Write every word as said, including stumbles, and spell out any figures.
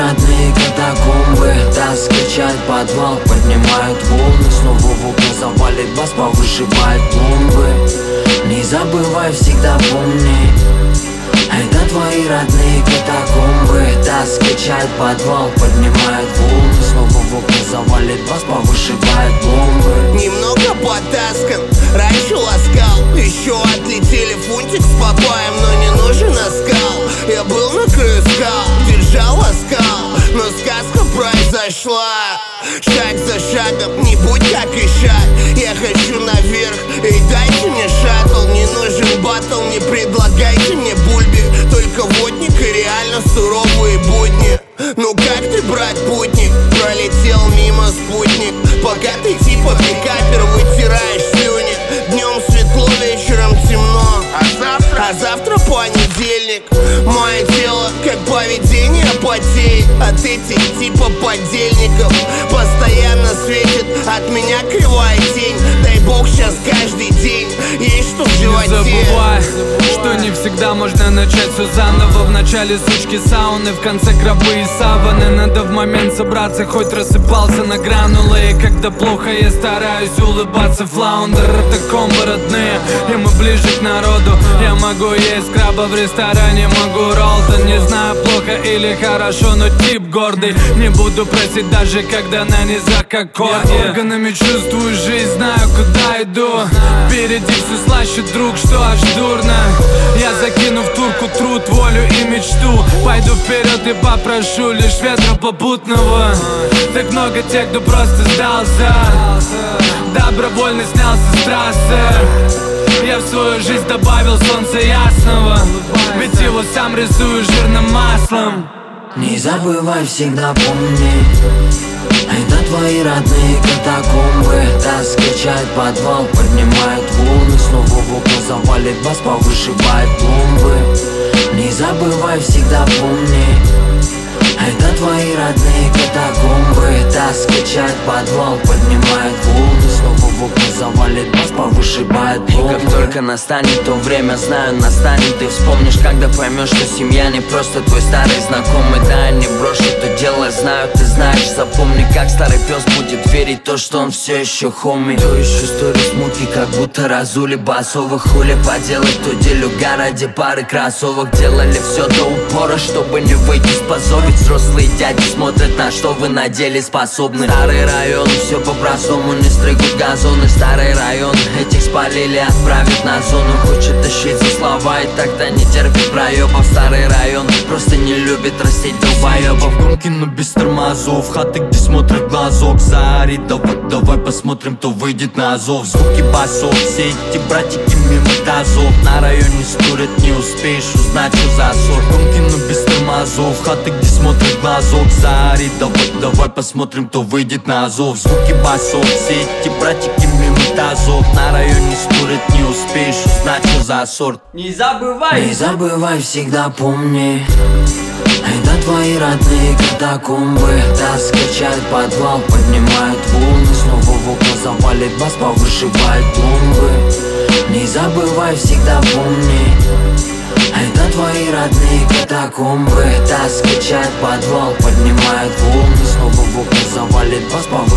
родные катакомбы. Таз качает подвал, поднимают волны. Снова в окна завалит бас, повышивает пломбы. Не забывай, всегда помни, это твои родные катакомбы. Таз качает подвал, поднимает волны. Снова в окна завалит бас, повышивает пломбы. Немного потаскан, раньше ласкал. Еще отлетели фунтик с папаем, но не нужен оскал. Я был на краю скал, держал оскал, но сказка произошла. Шаг за шагом, не будь как ишак. Я хочу наверх, и дайте мне шаттл. Не нужен баттл, не предлагайте мне бульби. Только водник и реально суровые будни. Ну как ты, брат, путник? Пролетел мимо спутник. Пока ты типа пикапер, вытираешь слюни. Днем светло, вечером темно. А завтра? А завтра понедельник. Мое тело, как поведение, потеет от этих типа подельников. Постоянно светит от меня кривая тень. Дай бог сейчас каждый день есть что в животе. Не забывай, что не всегда можно начать все заново. В начале сучки сауны, в конце гробы и саваны. Надо в момент собраться, хоть рассыпался на гранулы. И когда плохо, я стараюсь улыбаться. Флаундер, это комбо родные, и мы ближе к народу. Я могу есть краба в ресторане, могу роллтон. Не знаю, плохо или хорошо, но тип гордый. Не буду просить даже, когда на низах аккорд. Я органами чувствую жизнь, знаю, куда иду. Впереди все слаще, друг, что аж дурно. Я закину в турку труд, волю и мечту. Пойду вперед и попрошу лишь ветра попутного. Так много тех, кто просто сдался, добровольно снялся с трассы. Я в свою жизнь добавил солнца ясного, ведь его сам рисую жирным маслом. Не забывай, всегда помни, это твои родные катакомбы. Таз качает подвал, поднимает волны. Снова в окна завалит бас, повышивает пломбы. Не забывай, всегда помни, это твои родные катакомбы. Таз качает подвал, поднимает волны. Снова в окна завалит бас, повышивает пломбы. И как только настанет то время, знаю, настанет. Ты вспомнишь, когда поймешь, что семья не просто твой старый знакомый. Да, я не брошу то дело, знаю, ты знаешь. Запомни, как старый пес будет верить то, что он все еще хоми. То еще сторис муки, как будто разули басовых. Хули поделать то делюга ради пары кроссовок. Делали все до упора, чтобы не выйти с позор. Ведь взрослые дяди смотрят, на что вы на деле способны. Старый район, все по-простому, не стригут газоны. Старый район, этих спалили, отправят на зону. Хочет тащить за слова и так-то не терпит проебов. Старый район просто не любит растить долбоебов. Гонки, но без тормозов, хаты, где смотрят глазок. Заорит, давай, давай посмотрим, кто выйдет на Азов. Звуки басов, все эти братики мимо тазов. На районе стурят, не успеешь узнать, что за сорт. Гонки, но без тормозов, хаты, где смотрят глазок. Заорит, давай, давай посмотрим, кто выйдет на Азов. Звуки басов, все эти братики мимо тазов. На районе стурят, не успеешь узнать, что за сорт. Не забывай, не забывай, всегда помни, это твои родные катакомбы. Таз качает подвал, поднимает волны. Снова в окна завалит бас, повышивает пломбы. Не забывай, всегда помни, это твои родные катакомбы. Таз качает подвал, поднимает волны. Снова в окна завалит бас, повышивает